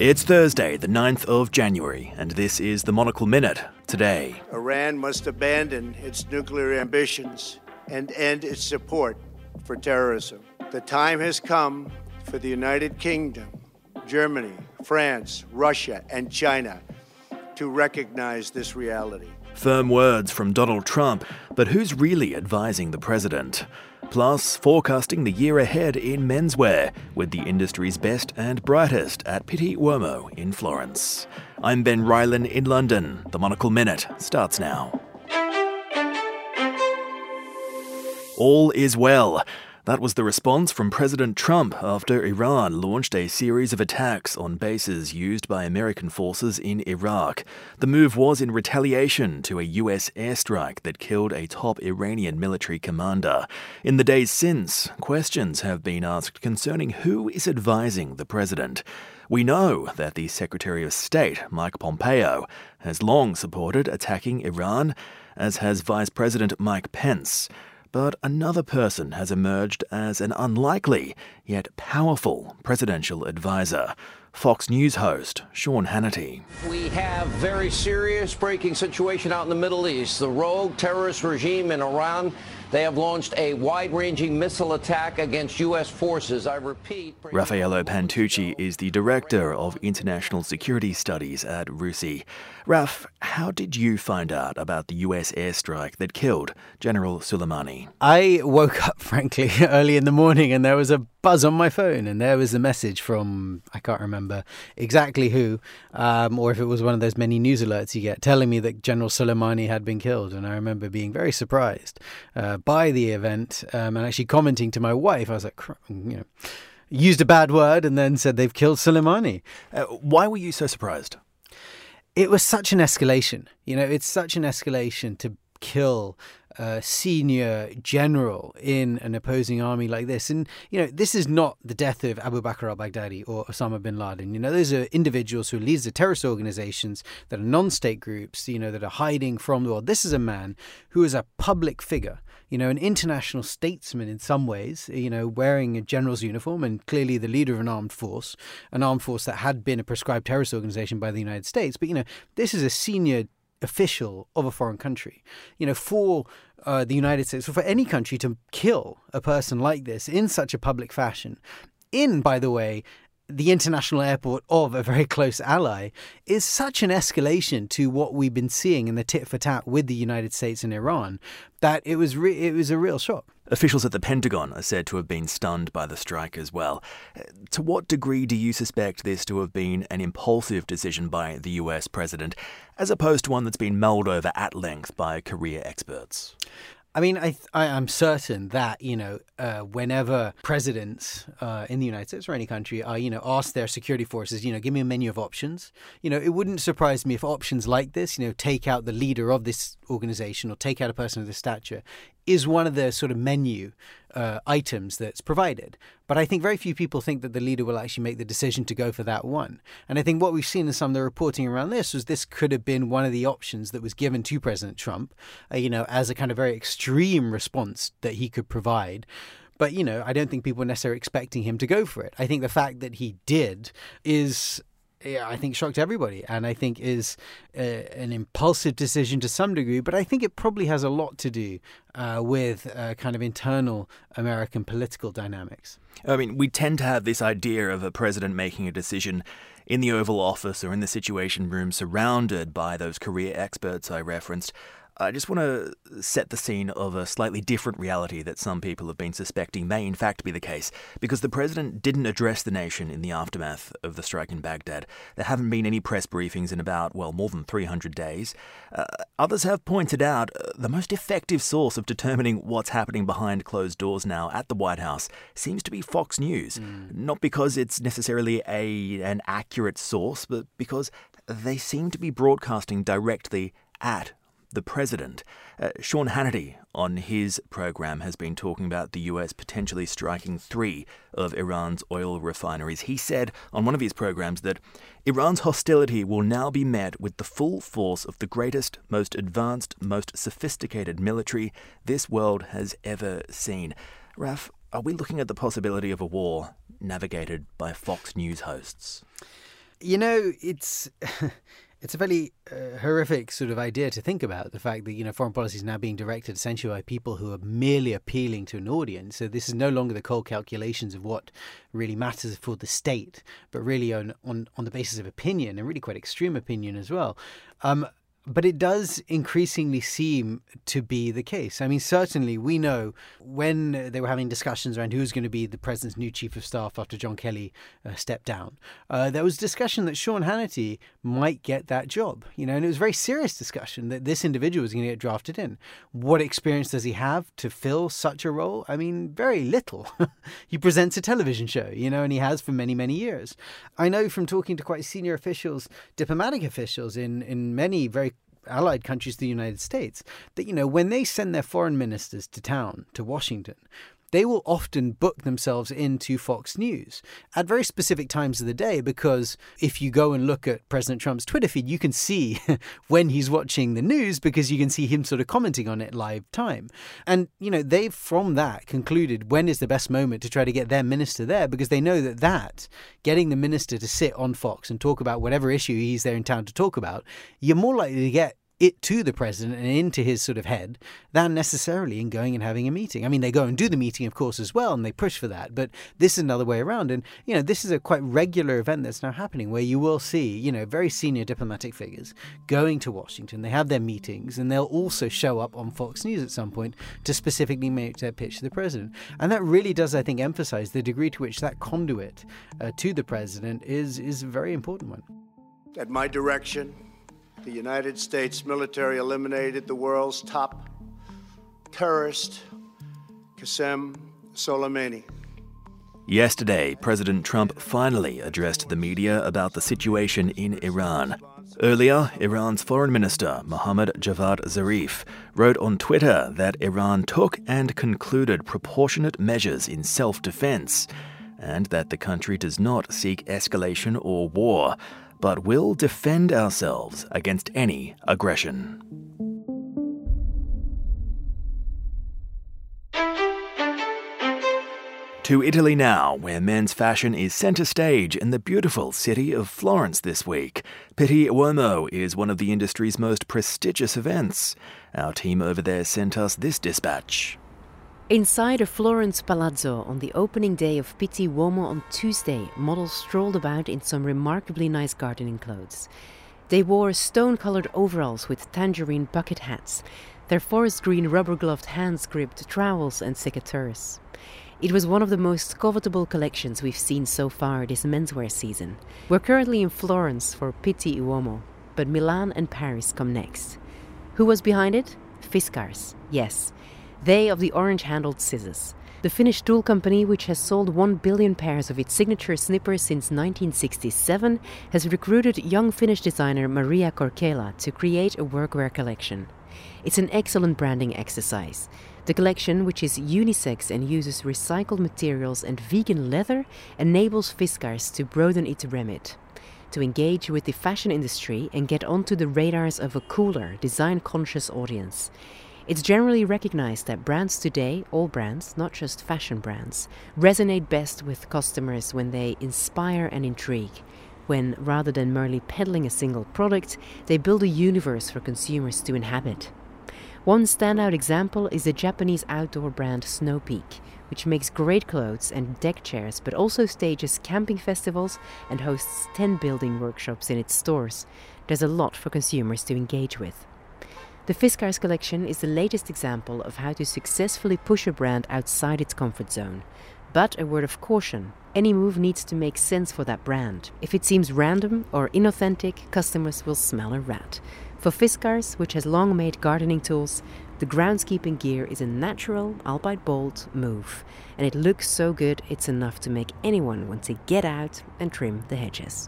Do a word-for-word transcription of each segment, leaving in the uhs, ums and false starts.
It's Thursday, the ninth of January, and this is the Monocle Minute. Today, Iran must abandon its nuclear ambitions and end its support for terrorism. The time has come for the United Kingdom, Germany, France, Russia, and China to recognize this reality. firm words from Donald Trump, but who's really advising the president? Plus, forecasting the year ahead in menswear with the industry's best and brightest at Pitti Uomo in Florence. I'm Ben Rylan in London. The Monocle Minute starts now. All is well. That was the response from President Trump after Iran launched a series of attacks on bases used by American forces in Iraq. The move was in retaliation to a U S airstrike that killed a top Iranian military commander. In the days since, questions have been asked concerning who is advising the president. We know that the Secretary of State, Mike Pompeo, has long supported attacking Iran, as has Vice President Mike Pence. But another person has emerged as an unlikely, yet powerful presidential advisor. Fox News host Sean Hannity. We have very serious breaking situation out in the Middle East. The rogue terrorist regime in Iran, they have launched a wide-ranging missile attack against U S forces. I repeat... Raffaello Pantucci is the Director of International Security Studies at RUSI. Raf, how did you find out about the U S airstrike that killed General Soleimani? I woke up, frankly, early in the morning and there was a buzz on my phone and there was a message from, I can't remember exactly who, um, or if it was one of those many news alerts you get, telling me that General Soleimani had been killed. And I remember being very surprised uh, by the event um, and actually commenting to my wife. I was like, you know, used a bad word and then said they've killed Soleimani. Uh, why were you so surprised? It was such an escalation. You know, it's such an escalation to kill a senior general in an opposing army like this. And, you know, this is not the death of Abu Bakr al-Baghdadi or Osama bin Laden. You know, those are individuals who are leaders of terrorist organizations that are non-state groups, you know, that are hiding from the world. This is a man who is a public figure, you know, an international statesman in some ways, you know, wearing a general's uniform and clearly the leader of an armed force, an armed force that had been a proscribed terrorist organization by the United States. But, you know, this is a senior official of a foreign country. You know, for uh, the United States, or for any country to kill a person like this in such a public fashion, in, by the way, the international airport of a very close ally, is such an escalation to what we've been seeing in the tit for tat with the United States and Iran that it was re- it was a real shock. Officials at the Pentagon are said to have been stunned by the strike as well. To what degree do you suspect this to have been an impulsive decision by the U S president, as opposed to one that's been mulled over at length by career experts? I mean, I, I I'm certain that, you know, uh, whenever presidents uh, in the United States or any country are, you know, ask their security forces, you know, give me a menu of options. You know, it wouldn't surprise me if options like this, you know, take out the leader of this organization or take out a person of this stature, is one of the sort of menu uh, items that's provided. But I think very few people think that the leader will actually make the decision to go for that one. And I think what we've seen in some of the reporting around this was this could have been one of the options that was given to President Trump, uh, you know, as a kind of very extreme response that he could provide. But, you know, I don't think people were necessarily expecting him to go for it. I think the fact that he did is... Yeah, I think shocked everybody, and I think is uh, an impulsive decision to some degree, but I think it probably has a lot to do uh, with uh, kind of internal American political dynamics. I mean, we tend to have this idea of a president making a decision in the Oval Office or in the Situation Room surrounded by those career experts I referenced. I just want to set the scene of a slightly different reality that some people have been suspecting may in fact be the case, because the president didn't address the nation in the aftermath of the strike in Baghdad. There haven't been any press briefings in about, well, more than three hundred days. Uh, others have pointed out uh, the most effective source of determining what's happening behind closed doors now at the White House seems to be Fox News. Mm. Not because it's necessarily a an accurate source, but because they seem to be broadcasting directly at the president. Uh, Sean Hannity on his program has been talking about the U S potentially striking three of Iran's oil refineries. He said on one of his programs that Iran's hostility will now be met with the full force of the greatest, most advanced, most sophisticated military this world has ever seen. Raf, are we looking at the possibility of a war navigated by Fox News hosts? You know, it's it's a fairly uh, horrific sort of idea to think about, the fact that, you know, foreign policy is now being directed essentially by people who are merely appealing to an audience. So this is no longer the cold calculations of what really matters for the state, but really on, on, on the basis of opinion, and really quite extreme opinion as well. Um, But it does increasingly seem to be the case. I mean, certainly we know when they were having discussions around who's going to be the president's new chief of staff after John Kelly uh, stepped down, uh, there was discussion that Sean Hannity might get that job, you know, and it was a very serious discussion that this individual was going to get drafted in. What experience does he have to fill such a role? I mean, very little. He presents a television show, you know, and he has for many, many years. I know from talking to quite senior officials, diplomatic officials in, in many very allied countries to the United States, that, you know, when they send their foreign ministers to town, to Washington, they will often book themselves into Fox News at very specific times of the day, because if you go and look at President Trump's Twitter feed, you can see when he's watching the news, because you can see him sort of commenting on it live time. And, you know, they've from that concluded when is the best moment to try to get their minister there, because they know that that, getting the minister to sit on Fox and talk about whatever issue he's there in town to talk about, you're more likely to get it to the president and into his sort of head than necessarily in going and having a meeting. I mean, they go and do the meeting, of course, as well, and they push for that. But this is another way around. And, you know, this is a quite regular event that's now happening, where you will see, you know, very senior diplomatic figures going to Washington. They have their meetings, and they'll also show up on Fox News at some point to specifically make their pitch to the president. And that really does, I think, emphasize the degree to which that conduit uh, to the president is, is a very important one. At my direction, the United States military eliminated the world's top terrorist, Qasem Soleimani. Yesterday, President Trump finally addressed the media about the situation in Iran. Earlier, Iran's Foreign Minister, Mohammad Javad Zarif, wrote on Twitter that Iran took and concluded proportionate measures in self-defense, and that the country does not seek escalation or war, but will defend ourselves against any aggression. To Italy now, where men's fashion is centre stage in the beautiful city of Florence this week. Pitti Uomo is one of the industry's most prestigious events. Our team over there sent us this dispatch. Inside a Florence palazzo on the opening day of Pitti Uomo on Tuesday, models strolled about in some remarkably nice gardening clothes. They wore stone-coloured overalls with tangerine bucket hats. Their forest green rubber-gloved hands gripped trowels and secateurs. It was one of the most covetable collections we've seen so far this menswear season. We're currently in Florence for Pitti Uomo, but Milan and Paris come next. Who was behind it? Fiskars, yes. They of the orange-handled scissors. The Finnish tool company, which has sold one billion pairs of its signature snippers since nineteen sixty-seven, has recruited young Finnish designer Maria Korkela to create a workwear collection. It's an excellent branding exercise. The collection, which is unisex and uses recycled materials and vegan leather, enables Fiskars to broaden its remit, to engage with the fashion industry and get onto the radars of a cooler, design-conscious audience. It's generally recognized that brands today, all brands, not just fashion brands, resonate best with customers when they inspire and intrigue, when, rather than merely peddling a single product, they build a universe for consumers to inhabit. One standout example is the Japanese outdoor brand Snow Peak, which makes great clothes and deck chairs, but also stages camping festivals and hosts tent building workshops in its stores. There's a lot for consumers to engage with. The Fiskars collection is the latest example of how to successfully push a brand outside its comfort zone. But a word of caution, any move needs to make sense for that brand. If it seems random or inauthentic, customers will smell a rat. For Fiskars, which has long made gardening tools, the groundskeeping gear is a natural, albeit bold, move. And it looks so good it's enough to make anyone want to get out and trim the hedges.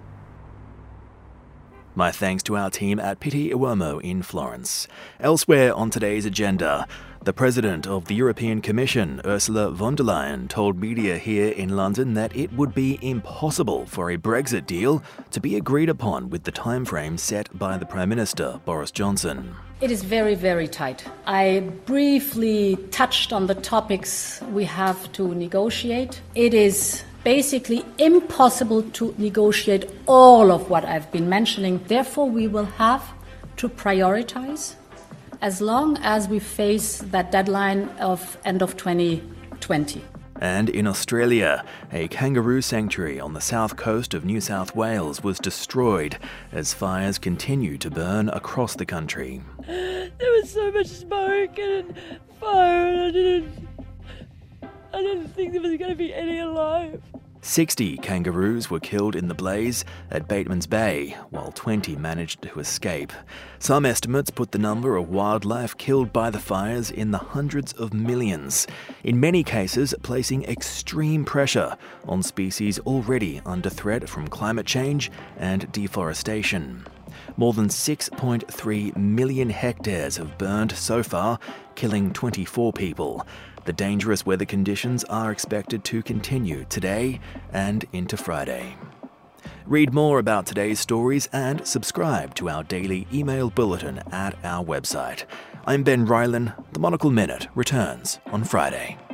My thanks to our team at Pitti Uomo in Florence. Elsewhere on today's agenda, the President of the European Commission, Ursula von der Leyen, told media here in London that it would be impossible for a Brexit deal to be agreed upon with the timeframe set by the Prime Minister, Boris Johnson. It is very, very tight. I briefly touched on the topics we have to negotiate. It is basically impossible to negotiate all of what I've been mentioning. Therefore, we will have to prioritize as long as we face that deadline of end of twenty twenty. And in Australia, a kangaroo sanctuary on the south coast of New South Wales was destroyed as fires continue to burn across the country. There was so much smoke and fire, and I didn't, I didn't think there was going to be any alive. sixty kangaroos were killed in the blaze at Batemans Bay, while twenty managed to escape. Some estimates put the number of wildlife killed by the fires in the hundreds of millions, in many cases placing extreme pressure on species already under threat from climate change and deforestation. More than six point three million hectares have burned so far, killing twenty-four people. The dangerous weather conditions are expected to continue today and into Friday. Read more about today's stories and subscribe to our daily email bulletin at our website. I'm Ben Rylan. The Monocle Minute returns on Friday.